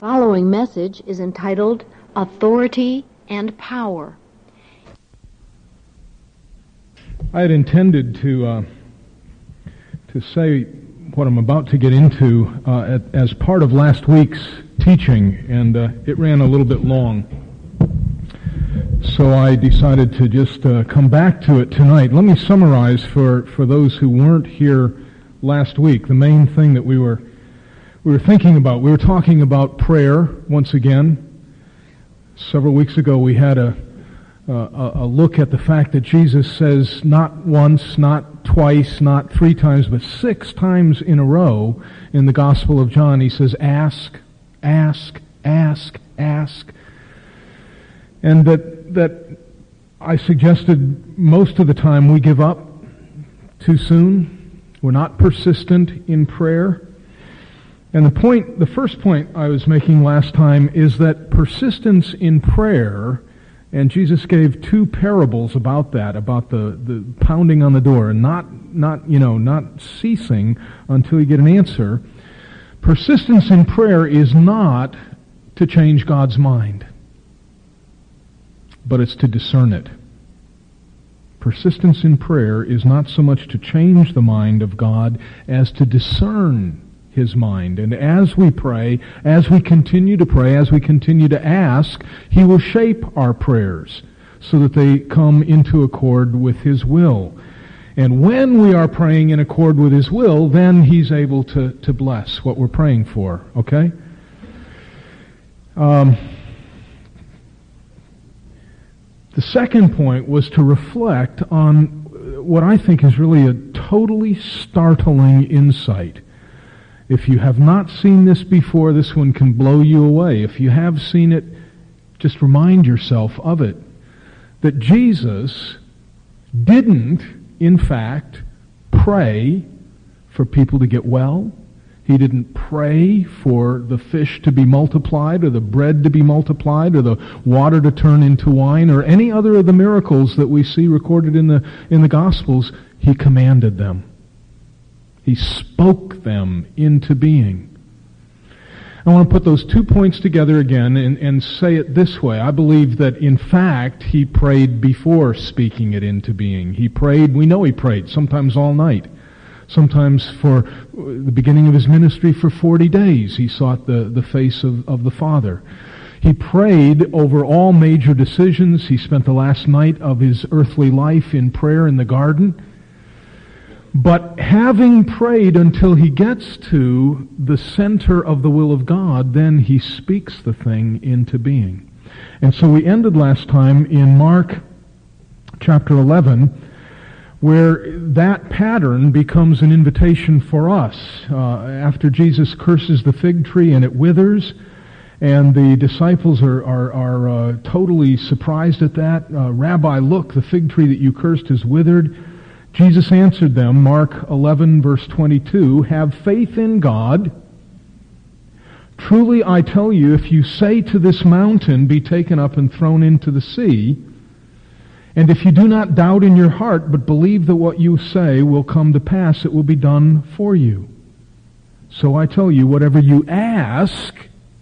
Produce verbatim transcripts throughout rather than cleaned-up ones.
following message is entitled Authority and Power. I had intended to uh, to say what I'm about to get into uh, at, as part of last week's teaching, and uh, it ran a little bit long. So I decided to just uh, come back to it tonight. Let me summarize for, for those who weren't here last week. The main thing that we were we were thinking about, we were talking about prayer once again. Several weeks ago we had a Uh, a look at the fact that Jesus says not once, not twice, not three times, but six times in a row in the Gospel of John, he says, ask, ask, ask, ask. And that, that I suggested most of the time we give up too soon. We're not persistent in prayer. And the point, the first point I was making last time is that persistence in prayer, and Jesus gave two parables about that, about the, the pounding on the door and not, not, you know, not ceasing until you get an answer. Persistence in prayer is not to change God's mind, but it's to discern it. Persistence in prayer is not so much to change the mind of God as to discern His mind. And as we pray, as we continue to pray, as we continue to ask, He will shape our prayers so that they come into accord with His will. And when we are praying in accord with His will, then He's able to, to bless what we're praying for. Okay? Um, the second point was to reflect on what I think is really a totally startling insight. If you have not seen this before, this one can blow you away. If you have seen it, just remind yourself of it. That Jesus didn't, in fact, pray for people to get well. He didn't pray for the fish to be multiplied or the bread to be multiplied or the water to turn into wine or any other of the miracles that we see recorded in the, in the Gospels. He commanded them. He spoke them into being. I want to put those two points together again and, and say it this way. I believe that, in fact, He prayed before speaking it into being. He prayed, we know He prayed, sometimes all night. Sometimes for the beginning of His ministry for forty days, He sought the, the face of, of the Father. He prayed over all major decisions. He spent the last night of His earthly life in prayer in the garden. But having prayed until He gets to the center of the will of God, then He speaks the thing into being. And so we ended last time in Mark chapter eleven, where that pattern becomes an invitation for us. Uh, after Jesus curses the fig tree and it withers, and the disciples are, are, are uh, totally surprised at that. Uh, Rabbi, look, the fig tree that you cursed has withered. Jesus answered them, Mark eleven, verse twenty-two, have faith in God. Truly I tell you, if you say to this mountain, be taken up and thrown into the sea, and if you do not doubt in your heart, but believe that what you say will come to pass, it will be done for you. So I tell you, whatever you ask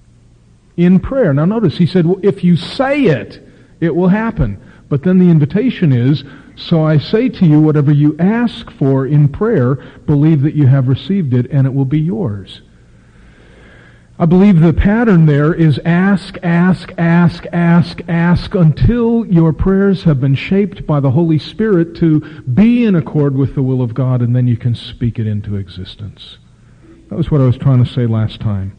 in prayer. Now notice, he said, well, if you say it, it will happen. But then the invitation is, so I say to you, whatever you ask for in prayer, believe that you have received it, and it will be yours. I believe the pattern there is ask, ask, ask, ask, ask, until your prayers have been shaped by the Holy Spirit to be in accord with the will of God, and then you can speak it into existence. That was what I was trying to say last time.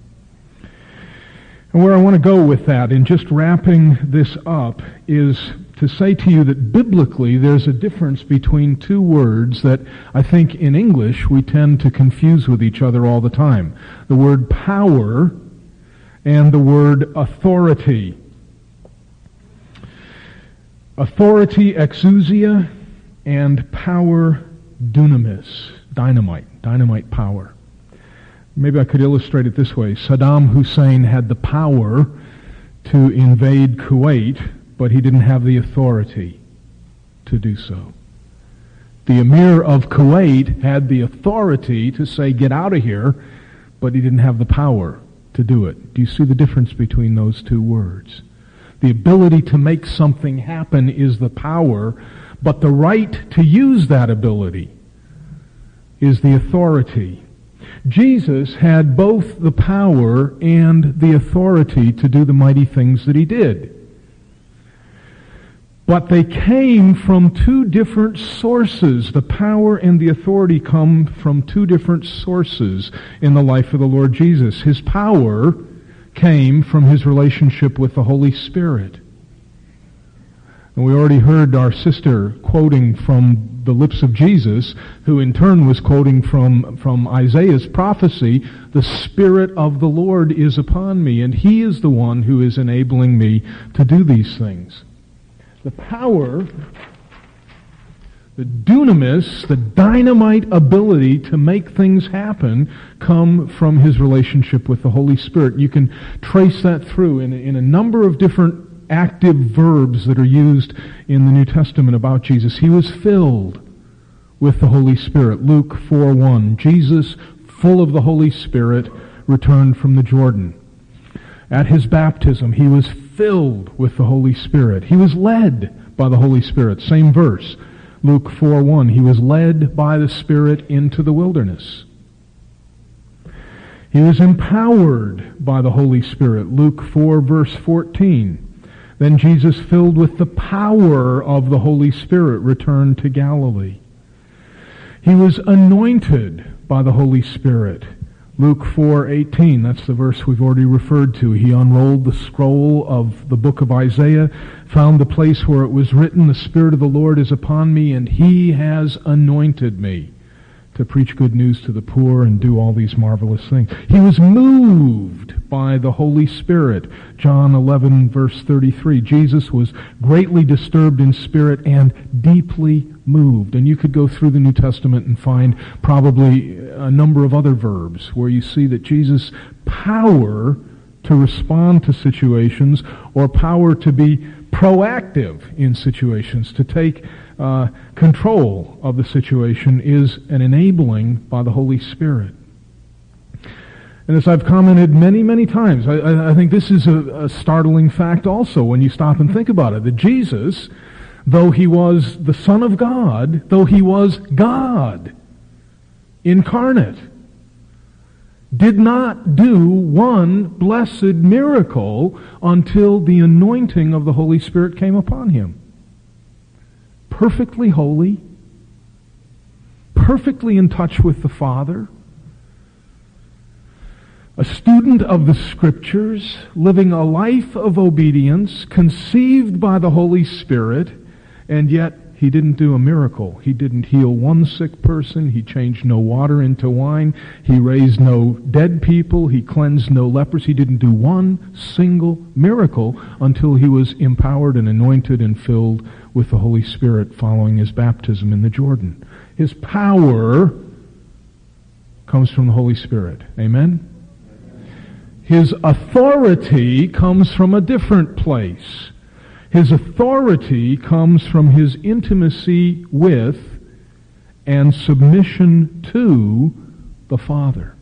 And where I want to go with that, in just wrapping this up, is to say to you that biblically there's a difference between two words that I think in English we tend to confuse with each other all the time. The word power and the word authority. Authority, exousia, and power, dunamis, dynamite, dynamite power. Maybe I could illustrate it this way. Saddam Hussein had the power to invade Kuwait, but he didn't have the authority to do so. The Emir of Kuwait had the authority to say, get out of here, but he didn't have the power to do it. Do you see the difference between those two words? The ability to make something happen is the power, but the right to use that ability is the authority. Jesus had both the power and the authority to do the mighty things that he did. But they came from two different sources. The power and the authority come from two different sources in the life of the Lord Jesus. His power came from his relationship with the Holy Spirit. And we already heard our sister quoting from the lips of Jesus, who in turn was quoting from, from Isaiah's prophecy, "The Spirit of the Lord is upon me," and he is the one who is enabling me to do these things. The power, the dunamis, the dynamite ability to make things happen come from his relationship with the Holy Spirit. You can trace that through in, in a number of different active verbs that are used in the New Testament about Jesus. He was filled with the Holy Spirit. Luke four one. Jesus, full of the Holy Spirit, returned from the Jordan. At his baptism, he was filled with the Holy Spirit. He was led by the Holy Spirit. Same verse. Luke four one. He was led by the Spirit into the wilderness. He was empowered by the Holy Spirit. Luke four verse fourteen. Then Jesus, filled with the power of the Holy Spirit, returned to Galilee. He was anointed by the Holy Spirit. Luke four eighteen, that's the verse we've already referred to. He unrolled the scroll of the book of Isaiah, found the place where it was written, "The Spirit of the Lord is upon me, and he has anointed me to preach good news to the poor and do all these marvelous things." He was moved by the Holy Spirit. John eleven verse thirty-three. Jesus was greatly disturbed in spirit and deeply moved. And you could go through the New Testament and find probably a number of other verbs where you see that Jesus' power to respond to situations, or power to be proactive in situations, to take uh, control of the situation, is an enabling by the Holy Spirit. And as I've commented many, many times, I, I think this is a, a startling fact also when you stop and think about it, that Jesus, though he was the Son of God, though he was God incarnate, did not do one blessed miracle until the anointing of the Holy Spirit came upon him. Perfectly holy, perfectly in touch with the Father, a student of the Scriptures, living a life of obedience, conceived by the Holy Spirit, and yet he didn't do a miracle. He didn't heal one sick person. He changed no water into wine. He raised no dead people. He cleansed no lepers. He didn't do one single miracle until he was empowered and anointed and filled with the Holy Spirit following his baptism in the Jordan. His power comes from the Holy Spirit. Amen? His authority comes from a different place. His authority comes from his intimacy with and submission to the Father.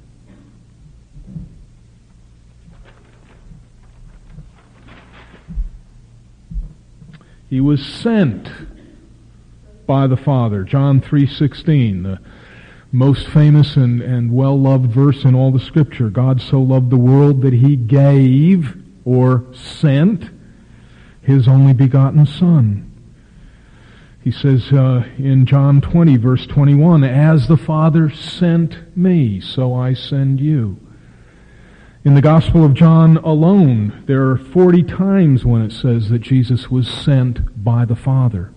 He was sent by the Father. John three sixteen, the most famous and, and well-loved verse in all the Scripture. God so loved the world that he gave, or sent, his only begotten Son. He says uh, in John twenty, verse twenty-one, "As the Father sent me, so I send you." In the Gospel of John alone, there are forty times when it says that Jesus was sent by the Father.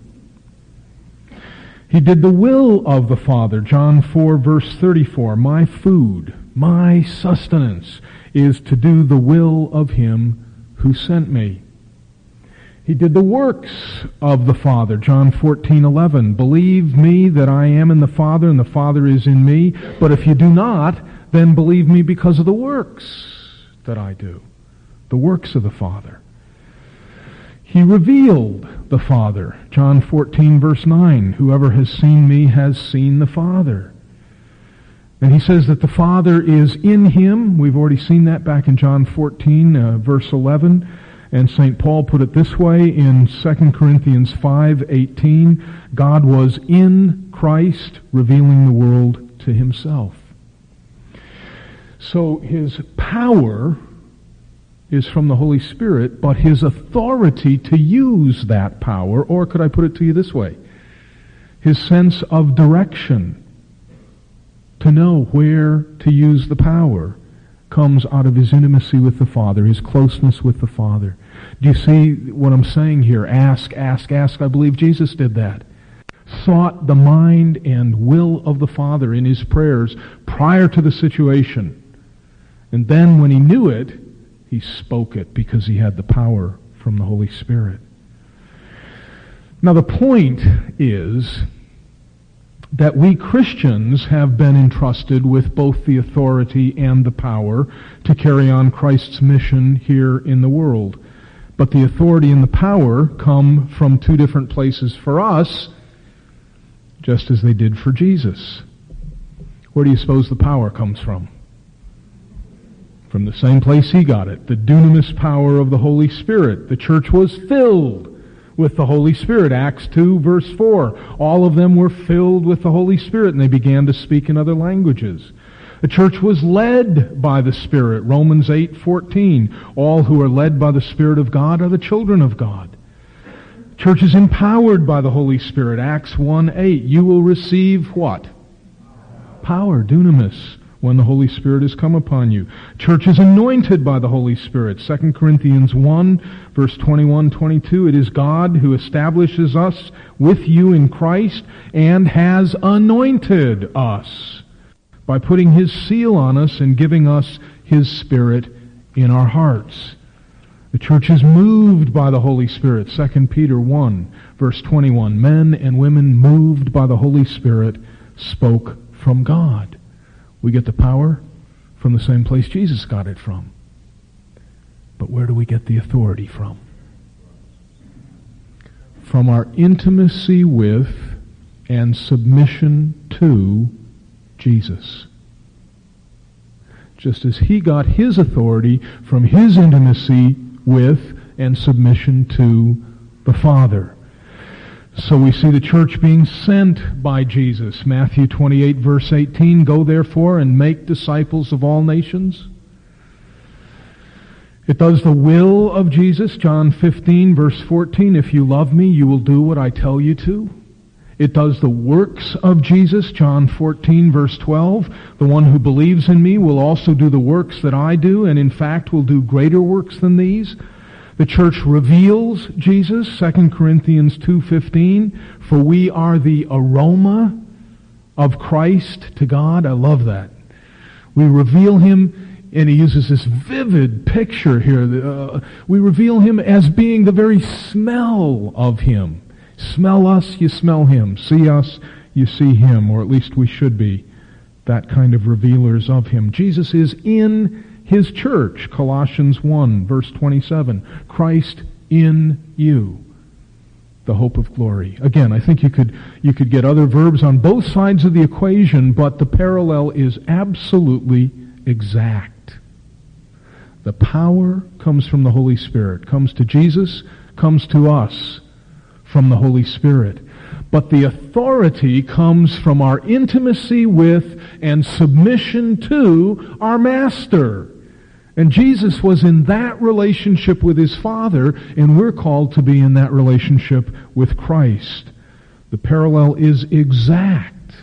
He did the will of the Father. John four, verse thirty-four, "My food, my sustenance is to do the will of him who sent me." He did the works of the Father. John fourteen eleven, "Believe me that I am in the Father and the Father is in me. But if you do not, then believe me because of the works that I do." The works of the Father. He revealed the Father. John fourteen verse nine, "Whoever has seen me has seen the Father." And he says that the Father is in him. We've already seen that back in John fourteen, uh, verse eleven. And Saint Paul put it this way in Second Corinthians five eighteen. God was in Christ, revealing the world to himself. So his power is from the Holy Spirit, but his authority to use that power, or could I put it to you this way, his sense of direction, to know where to use the power, comes out of his intimacy with the Father, his closeness with the Father. Do you see what I'm saying here? Ask, ask, ask. I believe Jesus did that. Sought the mind and will of the Father in his prayers prior to the situation. And then when he knew it, he spoke it because he had the power from the Holy Spirit. Now the point is that we Christians have been entrusted with both the authority and the power to carry on Christ's mission here in the world. But the authority and the power come from two different places for us, just as they did for Jesus. Where do you suppose the power comes from? From the same place he got it, the dunamis power of the Holy Spirit. The church was filled with the Holy Spirit. Acts two, verse four. All of them were filled with the Holy Spirit, and they began to speak in other languages. The church was led by the Spirit. Romans eight fourteen. All who are led by the Spirit of God are the children of God. The church is empowered by the Holy Spirit. Acts one eight. You will receive what? Power, dunamis, when the Holy Spirit has come upon you. Church is anointed by the Holy Spirit. Second Corinthians one, verse twenty-one twenty-two. It is God who establishes us with you in Christ and has anointed us by putting his seal on us and giving us his Spirit in our hearts. The church is moved by the Holy Spirit. Second Peter one, verse twenty-one. Men and women moved by the Holy Spirit spoke from God. We get the power from the same place Jesus got it from. But where do we get the authority from? From our intimacy with and submission to Jesus. Just as he got his authority from his intimacy with and submission to the Father. So we see the church being sent by Jesus. Matthew twenty-eight, verse eighteen, go therefore and make disciples of all nations. It does the will of Jesus. John fifteen, verse fourteen, if you love me, you will do what I tell you to. It does the works of Jesus. John fourteen, verse twelve, the one who believes in me will also do the works that I do, and in fact will do greater works than these. The church reveals Jesus, Second Corinthians two fifteen, for we are the aroma of Christ to God. I love that. We reveal him, and he uses this vivid picture here. Uh, we reveal him as being the very smell of him. Smell us, you smell him. See us, you see him, or at least we should be that kind of revealers of him. Jesus is in his church, Colossians one, verse twenty-seven. Christ in you, the hope of glory. Again, I think you could you could get other verbs on both sides of the equation, but the parallel is absolutely exact. The power comes from the Holy Spirit, comes to Jesus, comes to us from the Holy Spirit. But the authority comes from our intimacy with and submission to our Master. And Jesus was in that relationship with his Father, and we're called to be in that relationship with Christ. The parallel is exact.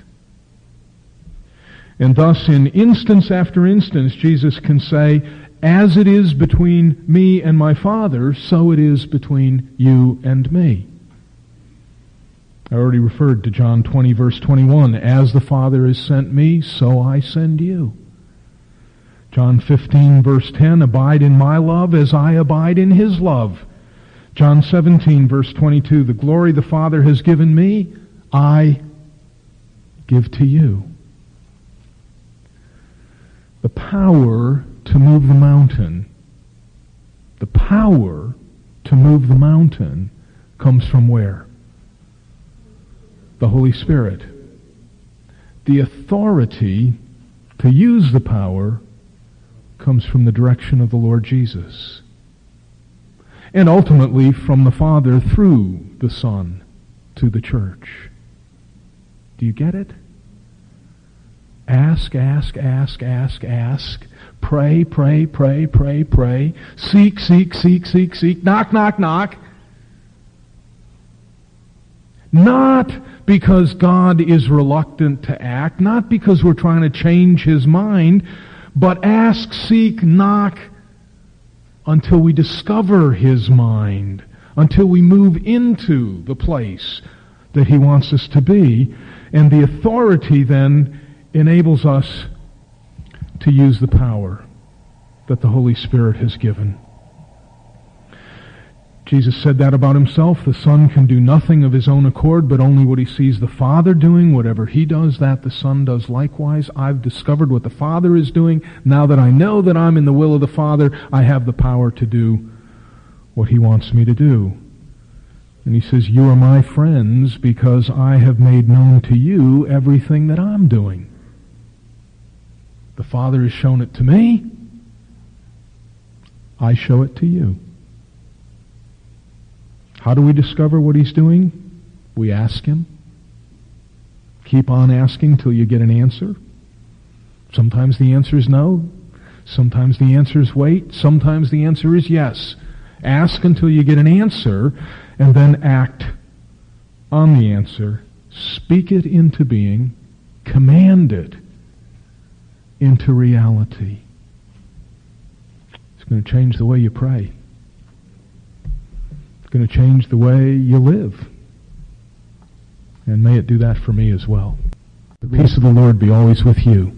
And thus, in instance after instance, Jesus can say, as it is between me and my Father, so it is between you and me. I already referred to John twenty, verse twenty-one. As the Father has sent me, so I send you. John fifteen, verse ten, abide in my love as I abide in his love. John seventeen, verse twenty-two, the glory the Father has given me, I give to you. The power to move the mountain, the power to move the mountain comes from where? The Holy Spirit. The authority to use the power comes from the direction of the Lord Jesus. And ultimately from the Father through the Son to the church. Do you get it? Ask, ask, ask, ask, ask. Pray, pray, pray, pray, pray. Seek, seek, seek, seek, seek. Knock, knock, knock. Not because God is reluctant to act, not because we're trying to change His mind, but ask, seek, knock until we discover His mind, until we move into the place that He wants us to be. And the authority then enables us to use the power that the Holy Spirit has given. Jesus said that about Himself. The Son can do nothing of His own accord, but only what He sees the Father doing. Whatever He does, that the Son does likewise. I've discovered what the Father is doing. Now that I know that I'm in the will of the Father, I have the power to do what He wants me to do. And He says, you are my friends because I have made known to you everything that I'm doing. The Father has shown it to me. I show it to you. How do we discover what He's doing? We ask Him. Keep on asking till you get an answer. Sometimes the answer is no. Sometimes the answer is wait. Sometimes the answer is yes. Ask until you get an answer, and then act on the answer. Speak it into being. Command it into reality. It's going to change the way you pray. It's going to change the way you live. And may it do that for me as well. The peace of the Lord be always with you.